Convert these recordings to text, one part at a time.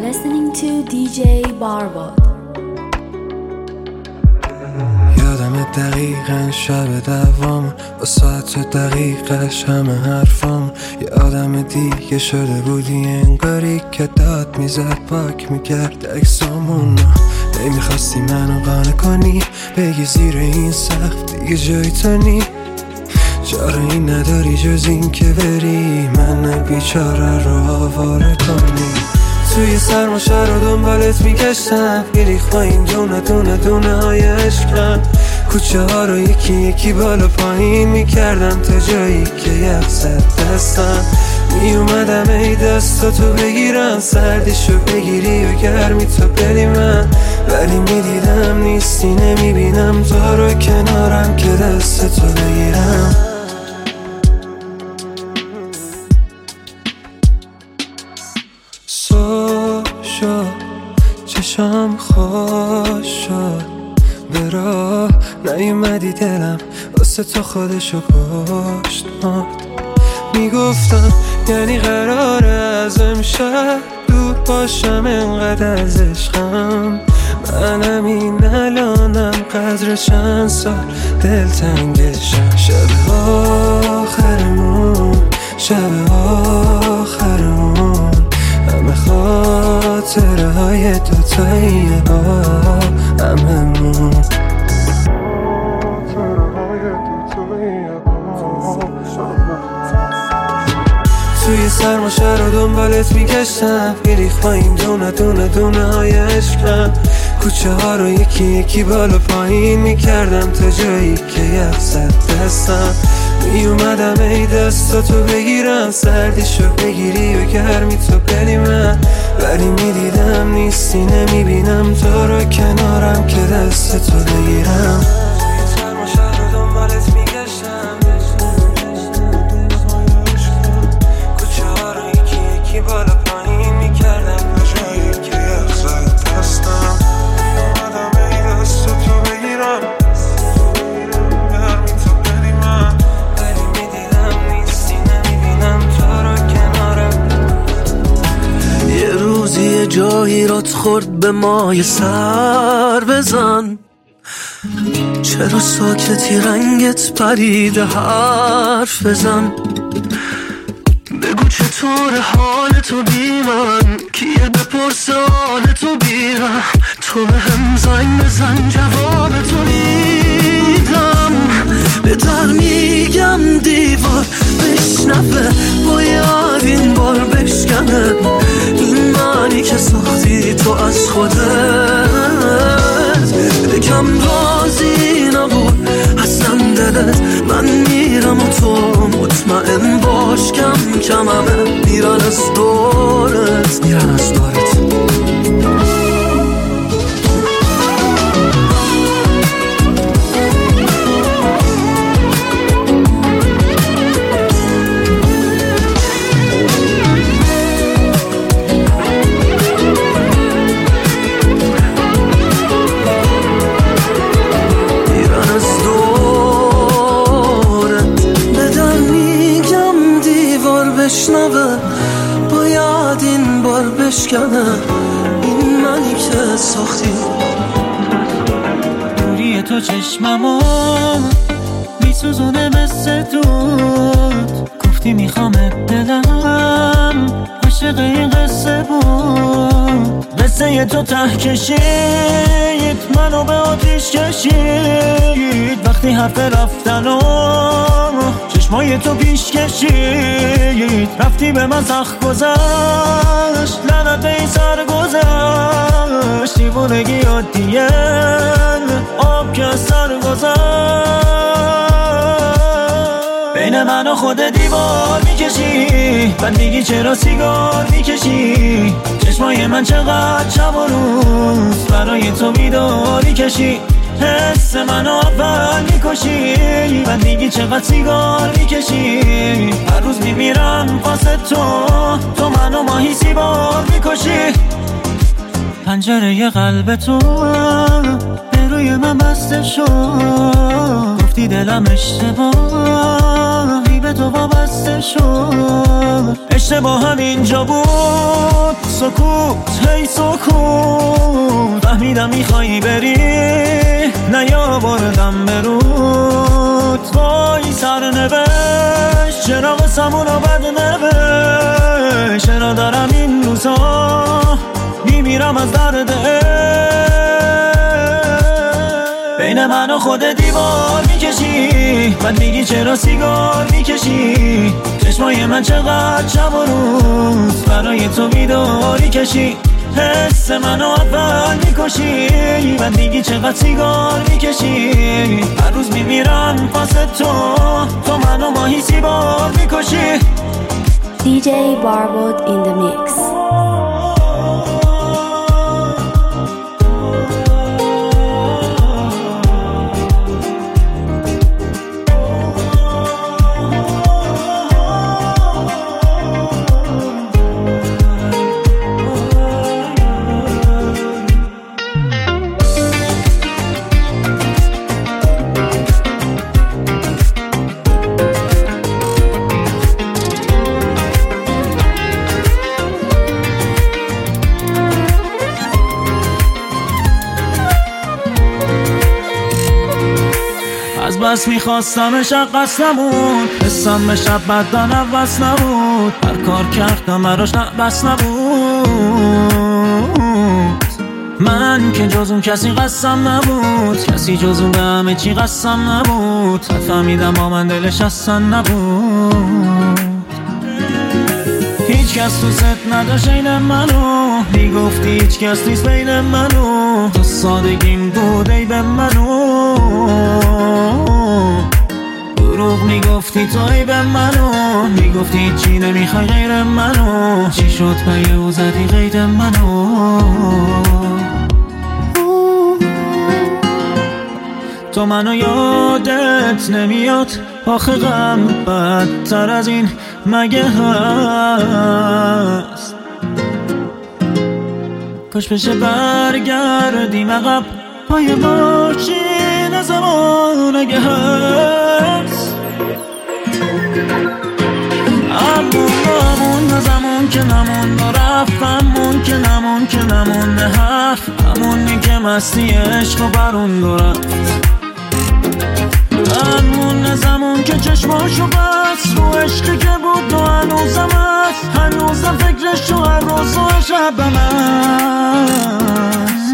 listening to DJ Barbod. یادم دقیقا شب دوام با ساعت دقیقش همه حرفام. یه آدم دیگه شده بودی انگاری که داد میزد پاک میکرد اکسامونو. نمیخواستی منو قانع کنی بگی زیر این سقف دیگه جای تو نی. چاره نداری جز این که بری من بیچاره رو آواره کنی. توی سرما شهر رو دنبالت میگشتم میریخ با این دونه دونه دونه های عشقم. کوچه ها رو یکی یکی بالا پایین میکردم تا جایی که یخ زد دستم. میومدم ای دستاتو بگیرم سردیشو بگیری و گرمی تو بدی من. ولی میدیدم نیستی نمیبینم تو رو کنارم که دستتو بگیرم. شد چشم خوش شد به راه نیومدی دلم واسه تو خودشو کشت مرد. میگفتم یعنی قراره از امشب دور باشم انقدر از عشقم. منم این الانم قدر چند سال دلتنگشم. شب آخرمون شب آخرمون همه خاطره های دوتاییه با هممون. توی سرما شهر رو دنبالت میگشتم میریخ با این دونه دونه دونه های عشقم. کوچه ها رو یکی یکی بالا پایین میکردم تا جایی که یخ زد دستم. میومدم ای دستاتو بگیرم سردیشو بگیری و گرمی تو بدی من. ولی میدیدم نیستی نمیبینم تو رو کنارم که دستتو بگیرم. سرما شهر رو دنبالت میگشتم کوچه ها رو یکی یکی بالا پایین میکردم تا جایی که یخ زد دستم. میومدم ای دستاتو بگیرم گرمی تو بدی من. یه روزی یه جایی رات خورد به ما یه سر بزن. چرا ساکتی رنگت پریده حرف بزن. بگو چطور حال تو بی من کیه بپرس حال تو بی من. تو به هم زنگ بزن جواب تو میدم. به در میگم دیوار بشنفه باید این بار بشکنه. این معنی که ساختی تو از خودت بگم راضی نبود اصلا دلت. من میرم و تو مطمئن باش کم کم همه میرن از دورت میرن از دورت. بشنوه باید این بار بشکنه. این منی که ساختی دوری تو چشممو میسوزونه مثل دود. گفتی میخوامت دلم عاشق این قصه بود. قصه تو ته کشید منو به آتیش کشید. وقتی حرف رفتنو چشمای تو پیش کشید. رفتی به من سخت گذشت لعنت به این سر گذشت. دیوونگی عادیه آب که از سر گذشت. بین من و خود دیوار میکشی بعد میگی چرا سیگار میکشی. چشمای من چقدر شب و روز برای تو بیداری کشی. حس منو اول میکشی بعد میگی چقدر سیگار میکشی. هر روز میمیرم واسه تو منو ماهی سیبار میکشی. پنجره قلب تو به من بسته شد. گفتی دلم اشتباهی به تو وابسته شد. اشتباهم اینجا بود، سکوت هی سکوت. فهمیدم میخوایی بری، نیاوردم برود. وای سرنوشت، چرا قسمونو بد نوشت. چرا دارم این روزا میمیرم از درد بین من و خود دیوار میکشی. بعد میگی چرا سیگار میکشی. چشمای من چقدر شب و روز برای تو بیداری کشی. حس منو اول میکشی. بعد میگی چقدر سیگار میکشی. هر روز میمیرم واسه تو منو ماهی سیبار میکشی. DJ Barbot in the mix. بس میخواستم شب قصد نبود. حسم به شب بدن عوض نبود. هر کار کردم براش بس نبود. من که جز اون کسی قسم نبود. کسی جز اون به همه چی قسم نبود. فهمیدم با من دلش اصلا نبود. هیچ کس تو ست نداشت این منو. میگفتی هیچ کس نیست بین منو. تو سادگیم بود ای به منو. دروغ میگفتی تو ای به منو. میگفتی چی نمیخوای غیر منو. چی شد پی او زدی غیر منو. تو منو یادت نمیاد. آخه غم بدتر از این مگه هست. کاش بشه برگردیم عقب. پای ماشین زمان اگه هست. همون زمان که نمون رفت. همون که نمون حرف. همونی که مستی عشق و برون رفت. همون زمان که چشماشو بست. رو عشقی که بود و هنوزم هست. هنوزم فکرش تو هر روز و شبم هست.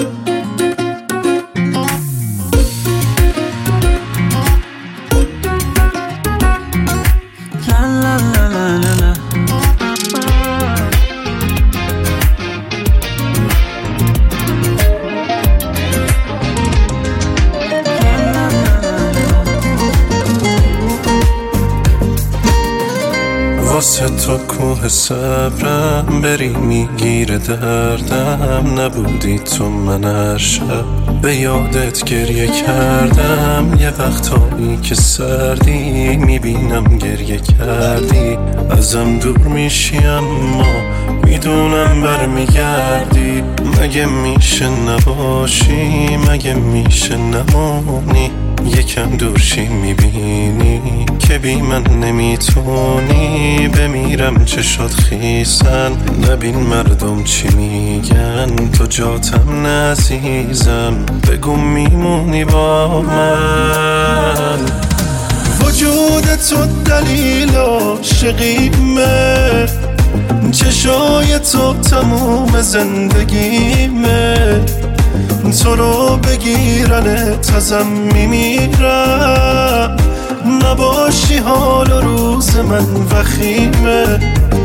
واسه تو کوه صبرم بری میگیره دردم. نبودی تو من هر شب به یادت گریه کردم. یه وقتایی که سردی میبینم گریه کردی. ازم دور میشی اما میدونم برمیگردی. مگه میشه نباشی. مگه میشه نمونی. یکم دورشی میبینی که بی من نمیتونی. بمیرم چشات خیسن. نبین مردم چی میگن. تو جاتم نعزیزم. بگو میمونی با من. وجود تو دلیل عاشقیمه. چشای تو تموم زندگیمه. تو رو بگیرن تازم میمیرم. نباشی حال و روز من وخیمه.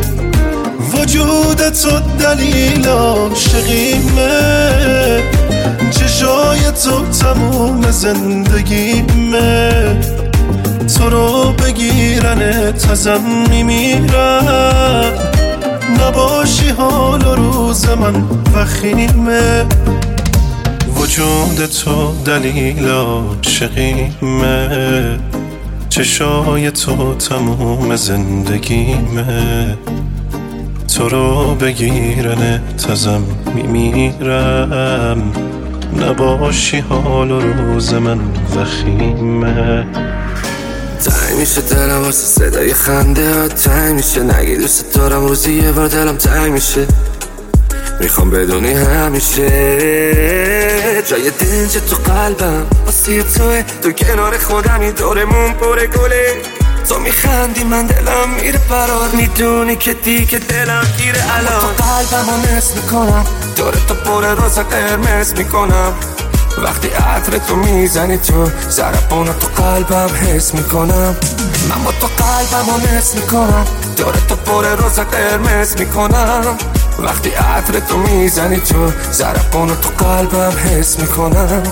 وجود تو دلیل عاشقیمه. چشای تو تموم زندگیمه. تو رو بگیرن تازم میمیرم. نباشی حال و روز من وخیمه. وجود تو دلیل عاشقیمه. چشای تو تموم زندگیمه. تو رو بگیرن تازم میمیرم. نباشی حال و روز من وخیمه. میشه دلم واسه صدای خنده ها تنگ میشه. نگی دوست دارم روزی یه بار دلم تنگ میشه. میخوام بدونی همیشه جای دنج تو قلبم واسه توه. تو کنار خودمی دورمون پر گله. تو میخندی من دلم میره فرار. میدونی که دیگه دلم گیره الان. تو قلبم رو نصف میکنم دور تو پر روز قرمز میکنم. وقتی عطر تو میزنی تو ضربانو تو قلبم حس میکنم. من با تو قلبم رو نصف میکنم دور تو پر روز قرمز میکنم. وقتی عطر تو میزنی تو ضربانو تو قلبم حس میکنم.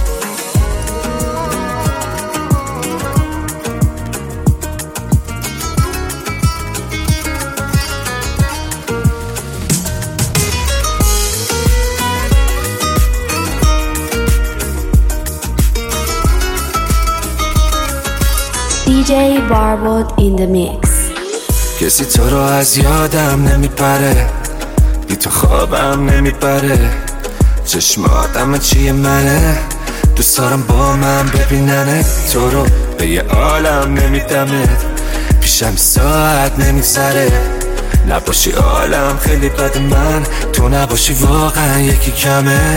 DJ Barbod in the mix. کسی تو رو از یادم نمیپره. بی تو خوابم نمیبره. چشماتم چیه منه. دوست دارم با من ببیننه. تو رو به یه عالم نمیدمت. پیشم ساعت نمیگذره. نباشی عالم خیلی بد. من تو نباشی واقعا یکی کمه.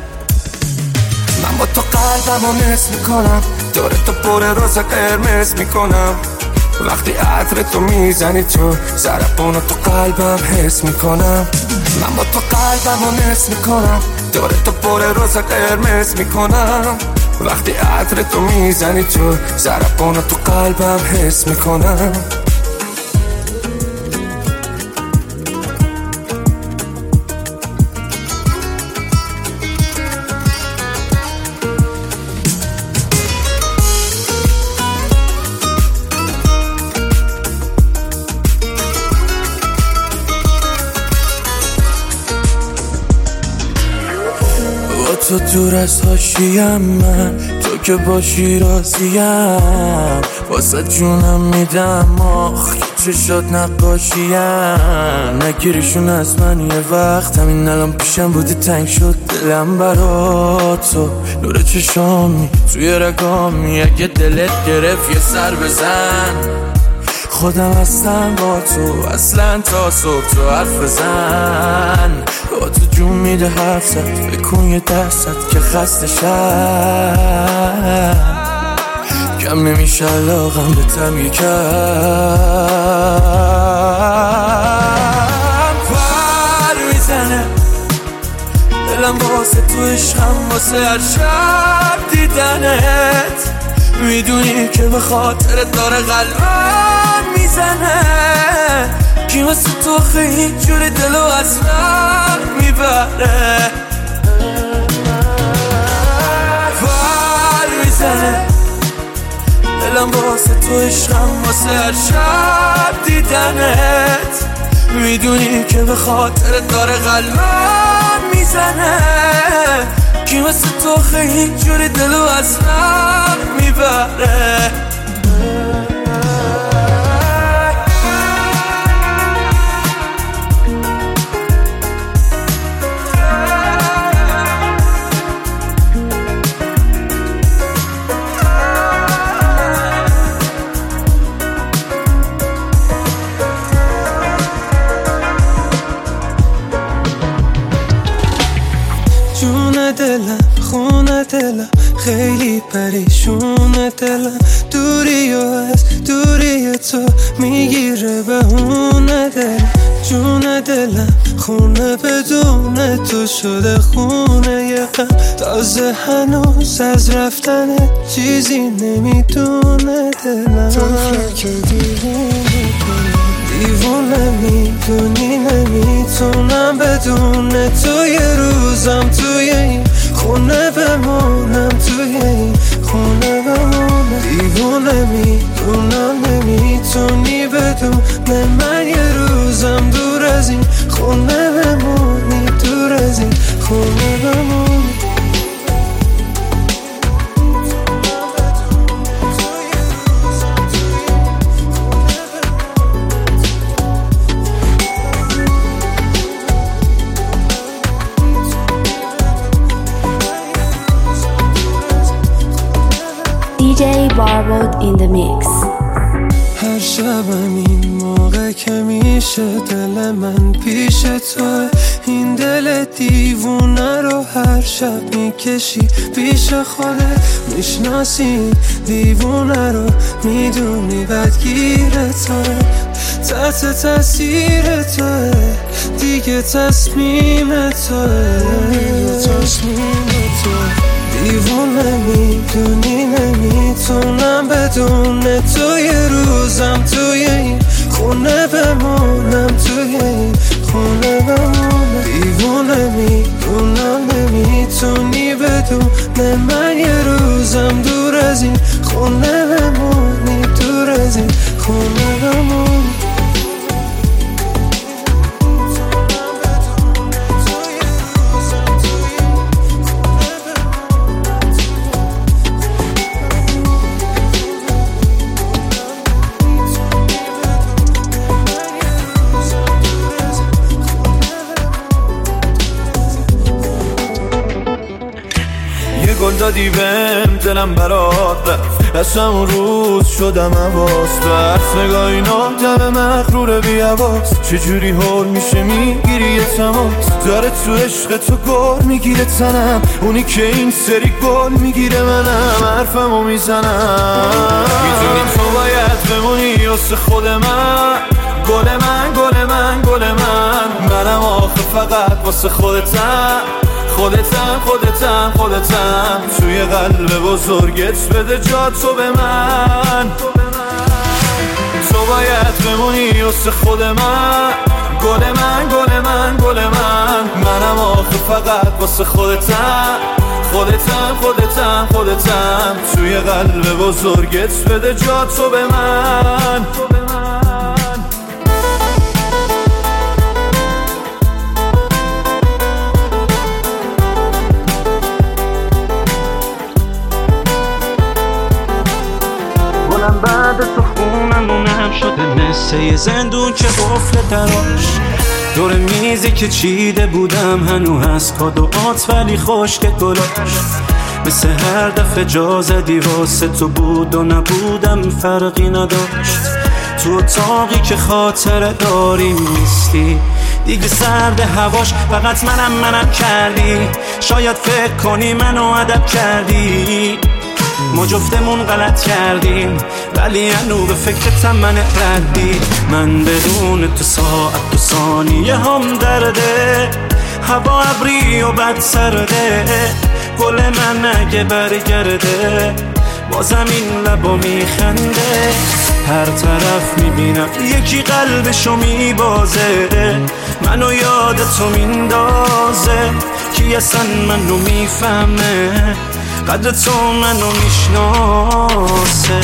من با تو قلبم رو نصف میکنم دور تو پر روز قرمز میکنم. وقتی عطر تو میزنی تو ضربانو تو قلبم حس میکنم. من با تو قلبم رو نصف میکنم دور تو پر روز قرمز میکنم. وقتی عطر تو میزنی تو ضربانو تو قلبم حس میکنم. تو دور از حاشیم من تو که باشی راضیم. واسه جونم میدم آخ چشات نقاشیم. نگیریشون از من یه وقت همین الان پیشم بودی تنگ شد دلم برا تو. نور چشامی توی رگامی اگه دلت گرفت یه سر بزن. خودم هستم با تو اصلا تا صبح تو حرف بزن. با تو جون میده حرف زد بکن یه درصد که خسته شد. کم نمیشه علاقم به تم یکم. پر میزنه دلم واسه تو عشقم واسه هر شب دیدنت. میدونی که به خاطر داره قلبم میزنه. کی واسه تو خیلی جوری دلو از من میبره. پر میزنه دلم واسه تو عشقم واسه هر شب دیدنت. میدونی که به خاطر داره قلبم میزنه. کی واسه تو خیلی جوری دلو از من میبره. دلم خونه دلم خیلی پریشونه دلم. دوری و از دوری تو میگیره بهونه دلم. جون دلم خونه بدون تو شده خونه یه غم. تازه هنوز از رفتن چیزی نمیدونه دلم. تو که دیوونه میدونی نمیتونم بدون تو یه روزم توی این خونه بمونم. توی این خونه بمونم. دیوونه میدونم نمیتونی بدون من یه روزم دور از این خونه بمونی. دور از این خونه بمونی. DJ Barbod in the mix. شبم این موقع که میشه دل من پیش تو، این دل دیوونه رو هر شب میکشی پیش خودت، میشناسی دیوونه رو، میدونی بدگیر توه، تحت تاثیر توه، دیگه تصمیم توه، دیوونه میدونی نمیتونم بدون تو یه روزم توی این خونه بمونم، توی این خونه بمونم، دیوونه میدونم نمیتونی بدون من یه روزم دور از این خونه بمونی، دور از این خونه بمونی. گل دادی بهم دلم برات رفت، از همون روز شدم حواس برس، نگاه اینا دم مغرور بی حواس، چجوری حال میشه میگیری یه تماس، داره تو عشق تو گل میگیره تنم، اونی که این سری گل میگیره منم، حرفمو میزنم، میدونی تو باید بمونی واسه خود من، گل من گل من گل من، منم آخه فقط واسه خودتم، خودتم خودتم خودتم، توی قلب بزرگت بده جا تو به من، تو باید بمونی واسه خود من، گل من گل من گل من، منم آخه فقط واسه خودتم، خودتم خودتم خودتم، توی قلب بزرگت بده جا تو به من. بعد تو خونمونم شده مثل یه زندون که قفل دراش، دور میزی که چیده بودم هنو هست کادوات ولی خشک گلاش، مثل هر دفعه جا زدی واسه تو بود و نبودم فرقی نداشت، تو اتاقی که خاطره داریم نیستی دیگه سرد هواش، فقط منم کردی، شاید فکر کنی منو ادب کردی، ما جفتمون غلط کردیم ولی هنو به فکرتم من ردی، من بدون تو ساعت و ثانیه هم درده، هوا ابری و بد سرده، گل من اگه برگرده بازم این لبا میخنده، هر طرف میبینم یکی قلبشو میبازه، منو یاد تو میندازه، کی اصلا منو میفهمه، قدر تو منو میشناسه،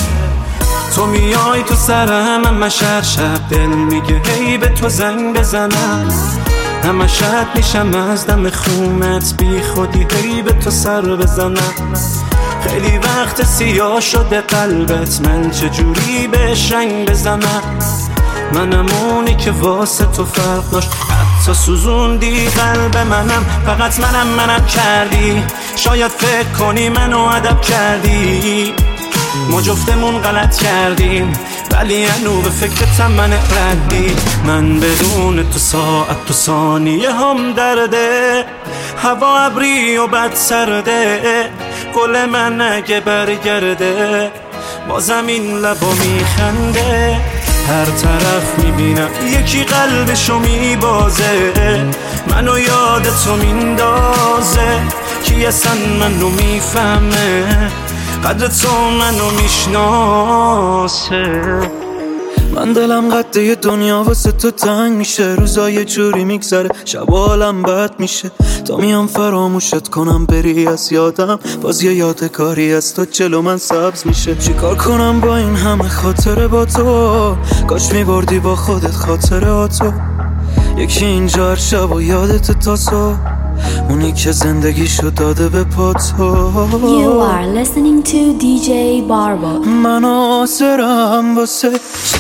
تو میای تو سرم همش هر شب دل میگه هی به تو زنگ بزنم، همش رد میشم از دم خونت بی خودی هی به تو سر بزنم، خیلی وقت سیاه شده قلبت من چجوری بهش رنگ بزنم، منم اونی که واسه تو فرق داشت حتی سوزوندی قلب منم، فقط منم کردی، شاید فکر کنی منو ادب کردی، ما جفتمون غلط کردیم ولی هنو به فکرتم من ردی، من بدون تو ساعت تو ثانیه هم درده، هوا ابری و بد سرده، گل من اگه برگرده بازم این لبا میخنده، هر طرف میبینم یکی قلبشو میبازه، منو یاد تو میندازه، کی اصلا منو میفهمه، قدر تو منو میشناسه، من دلم قده دنیا واسه تو تنگ میشه، روزای جوری میگذره شب حالم بد میشه، تا میام فراموشت کنم بری از یادم، باز یه یادگاری از تو جلو من سبز میشه، چیکار کنم با این همه خاطره با تو، کاش میبردی با خودت خاطراتو، یکی اینجا هر شب و یادت تا صبح، اونی که زندگیشو داده به پاتو. You are listening to DJ Barbo. من آسرم واسه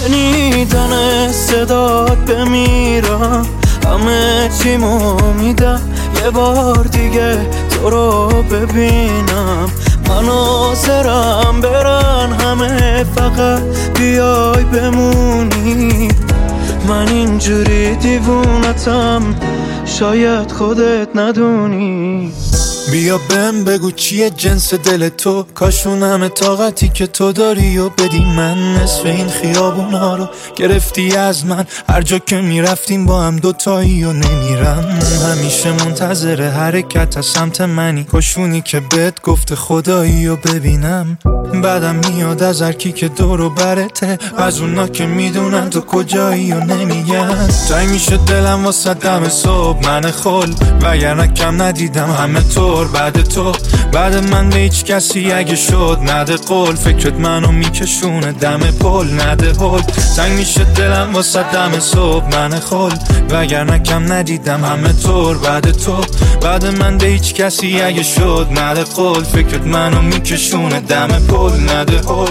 شنیدن صدات بمیرم، همه چیمو میدم یه بار دیگه تو رو ببینم، من آسرم برن همه که فقط بیای بمونی. من اینجوری دیوونتم شاید خودت ندونی. بیا بهم بگو چیه جنس دل تو، کاشون همه طاقتی که تو داری و بدی من. نصف این خیابونا رو گرفتی از من، هر جا که میرفتیم با هم دوتایی و نمیرم. همیشه منتظر حرکت از سمت منی، کاشونی که بهت گفته خدایی و ببینم. بعدم میاد از هر کی که دور و برته، از اونا که میدونن تو کجایی و نمیگن. تنگ میشه دلم واسه دم صبح من خل، وگرنه کم ندیدم همه طور بعد تو. بعد من به هیچ کسی اگه شد نده قول، فکرت منو میکشونه دم پل نده هل. تنگ میشه دلم واسه دم صبح من خل، وگرنه کم ندیدم همه طور بعد تو. بعد من به هیچ کسی اگه شد نده قول، فکرت منو میکشونه دم پل نده هل.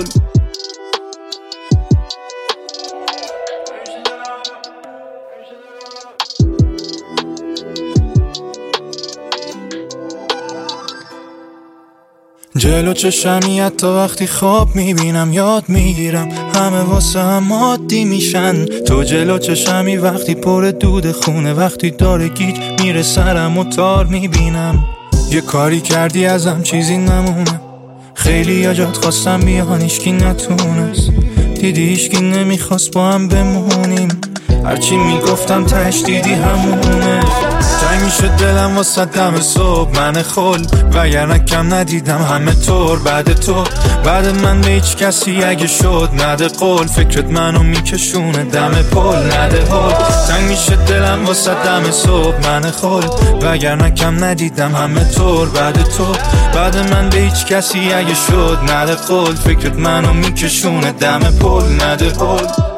جلو چشمی حتی وقتی خواب میبینم یاد میگیرم، همه واسه هم عادی میشن. تو جلو چشمی وقتی پر دود خونه، وقتی داره گیج میره سرم و تار میبینم. یه کاری کردی ازم چیزی نمونه، خیلی یا جات خواستم بیان هیچکی نتونست. دیدی هیچکی نمیخواست با هم بمونیم، هرچی میگفتم تش دیدی همونه. تنگ میشه دلم واسه دم صبح من خل، وگرنه کم ندیدم همه طور بعد تو. بعد من به هیچ کسی اگه شد نده قول، فکرت منو میکشونه دم پل نده هل. تنگ میشه دلم واسه دم صبح من خل، وگرنه کم ندیدم همه طور بعد تو. بعد من به هیچ کسی اگه شد نده قول، فکرت منو میکشونه دم پل نده هل.